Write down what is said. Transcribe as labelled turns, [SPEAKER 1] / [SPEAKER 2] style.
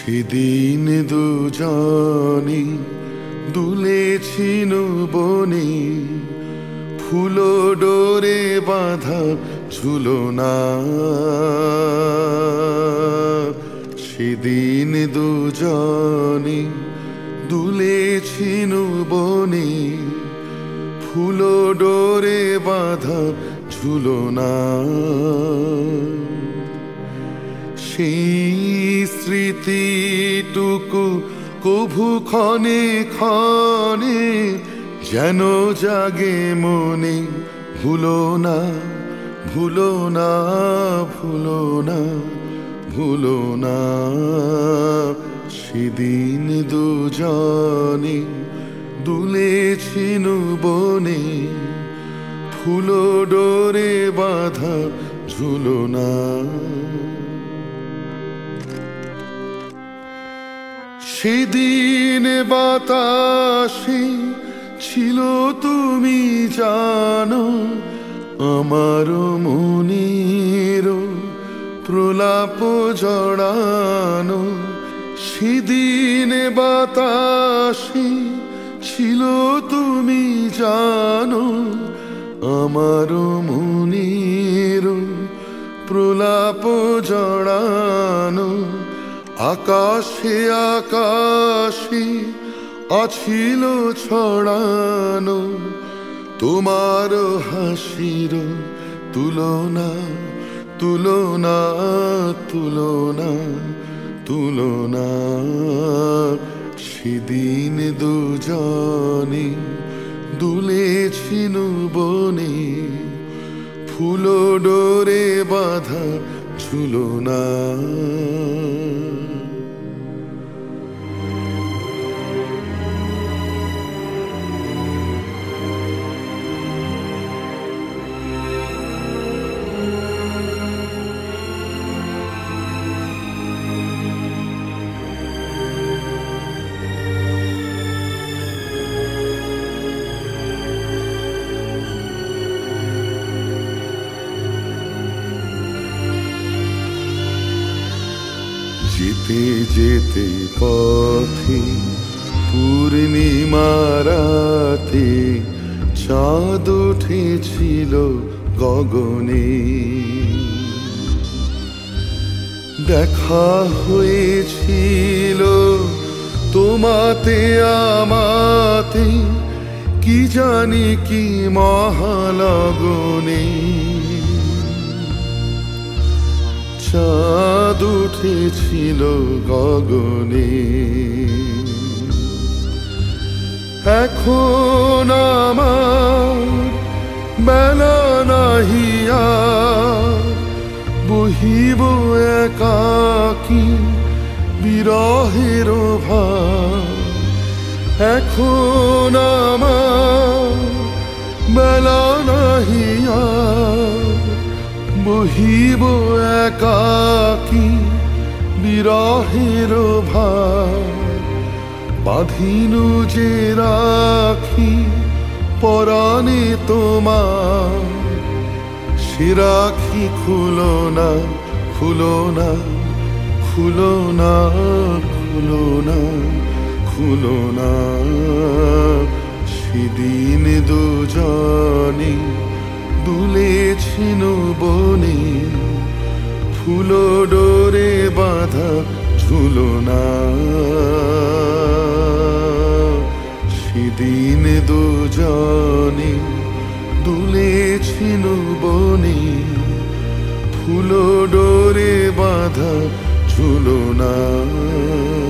[SPEAKER 1] সেদিন দুজনে দুলেছিল বনে, ফুলো ডোরে বাঁধা ঝুলনা। সেদিন দুজনে দুলেছিল বনে, ফুলো ডোরে বাঁধা ঝুলনা। সেই স্মৃতিটুকু কভু ক্ষণে ক্ষণে যেন জাগে মনে। ভুলো না, ভুলো না, ভুলো না, ভুলো না। সেদিন দুজনে দুলেছিল বনে, ফুলো ডোরে বাঁধা ঝুলনা। সেদিন বাতাসে ছিল তুমি জানো, আমার মনের প্রলাপ জড়ানো। সেদিন বাতাসে ছিল তুমি জানো, আমার মনের প্রলাপ জড়ানো। আকাশে আকাশে আছিল ছড়ানো, তোমার হাসির তুলনা, তুলনা, তুলনা, তুলনা। সেদিন দুজনে দুলেছিল বনে, ফুলো ডোরে বাঁধা ঝুলনা। যেতে যেতে পথে পূর্ণিমা রাতে চাঁদ উঠেছিল গগনে। দেখা হয়েছিল তোমাতে আমাতে, কি জানি কি মহালগনে। চাঁদ উঠেছিল গগনে। এখন আমার বেলা নাহিয়া, বহিব একাকী বিরহের ভার। এখন আমার বেলা নাহিয়া, বহিব একাকী বিরহের ভার। বাঁধিনু যে রাখি পরাণে তোমার, সে রাখি খুলো না, খুলো না, খুলো না, খুলো না, খুলো না। সেদিন দুজনে দুলেছিল বনে, ফুলো ডোরে বাঁধা ঝুলনা। সেদিন দুজনে দুলেছিল বনে, ফুলো ডোরে বাঁধা ঝুলনা।